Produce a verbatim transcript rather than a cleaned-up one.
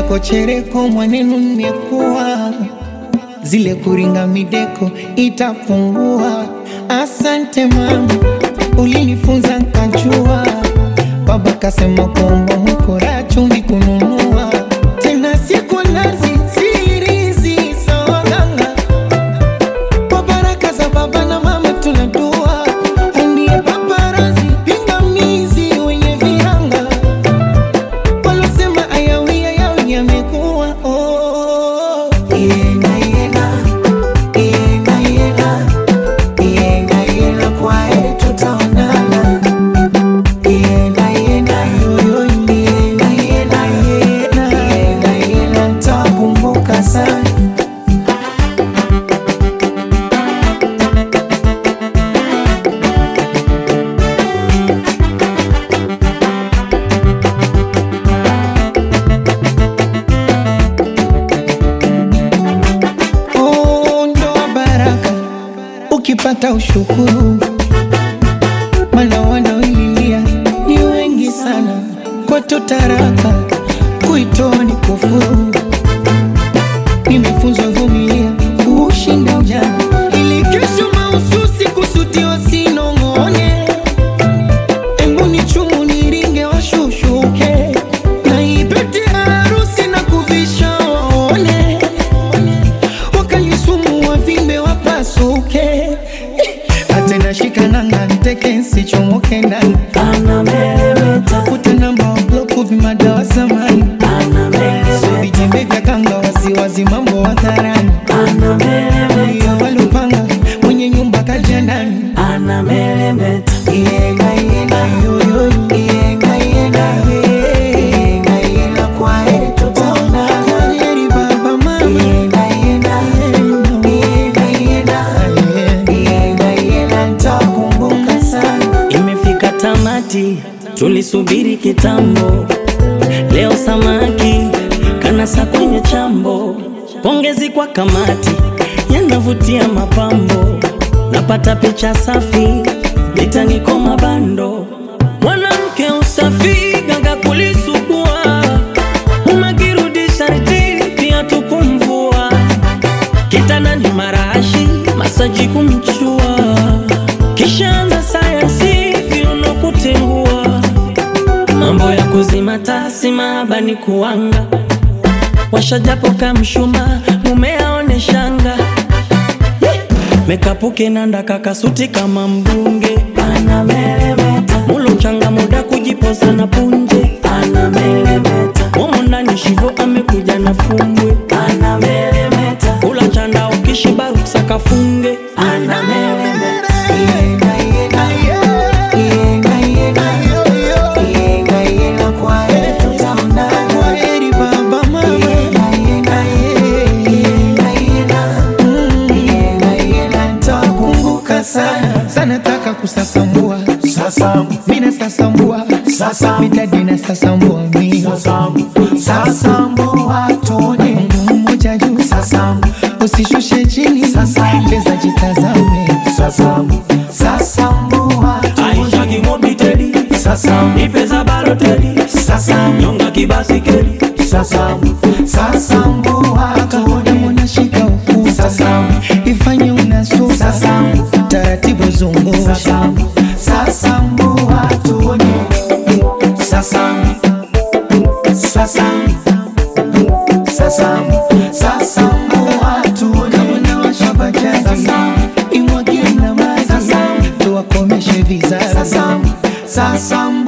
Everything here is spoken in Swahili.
chereko chereko mwanenu nimekuwa, zile kuringa mideko itapungua. Asante mama, ulinifunza nkajua. Baba kasema kwamba mkora chumvi kununua. Tena siku nazi sirizi sawaganga, kwa baraka za baba na mama tunadua. Ndiye paparazi pingamizi wenye viranga, walosema ayawi ayawi yamekuwa. Oh, yenga yenga yenga yenga yenga yenga, kwa heri tutaonana. Yenga yenga yoyo yenga yenga yenga yenga yenga, nitakumbuka sana. Oh, ndoa baraka ukipata ushukuru, maana wanaoililia ni wengi sana. Kwetu taraka kuitoa ni kufuru. Nimefunzwa vumilia kushinda ujana, ili kesho mahususi kusutiwa sinong'one. Embu ni chumu niringe washushuke, na ipete harusi na kuvisha waone. Wakalisumu wavimbe wapasuke, hata nashika nanga nteke nsichomoke ndani. Tafuta namba wa bloku vimadawa samani, vijembe vya kanga wasiwazi mambo hadharani. Iyo walupanga mwenye nyumba kaja ndani. Yenga yenga yoyo yenga yenga yenga yenga, kwa heri tutaonana. Kwa heri baba mama. Yenga yenga yenga yenga yenga yenga, nitakumbuka sana. Imefika tamati, tulisubiri kitambo. Leo samaki kanasa kwenye chambo. Pongezi kwa kamati, yanavutia mapambo. Napata picha safi, litaniko mabando. Mwanamke usafi, gaga kulisugua. Umekirudi sharti, pia tukumvua. Kitanda ni marashi, masaji kumchua. Kishaanza sayansi, viuno kutengua. Mambo ya kuzima tasi mahaba ni kuanga. Washajapo kamshuma, mume aone shanga. Mekapuke nanda kakasuti kama mbunge. Mulo changa muda kujipoza na punje. Momo ndani shivo amekuja na fumbwe. Ula chanda ukishiba ruksa kafunge. Yenga yenga yenga yenga yenga yenga, kwa heri tutaonana. Kwa heri baba mama. Yenga yenga yenga yenga yenga yenga, nitakumbuka sana. Sana taka kusasambua Sasambu, mina sasambua sasambu, mitadina sasambua mi sasambu, sasambu watone. Mungu mmoja juu, Sasambu, usishushe chini. Sasambu. Leza jitazame. sasambu, sasambu watone. Aisha kimobiteli, Sasambu, ipeza baloteli. sasambu, Nyonga kibasikeli. sasambu, sasambu watone. Kama unashika ukuta, Sasambu, ifanye unasuka. Sasambu. Taratibu zungusha. sasambu, sasambu watone. Sasambu, sasambu, sasambu, sasambu watone. Kama unawasha bajaji, Sasambu. imwagie na maji. Sasambu. Tuwakomeshe vizazi. Sasambu, sasambu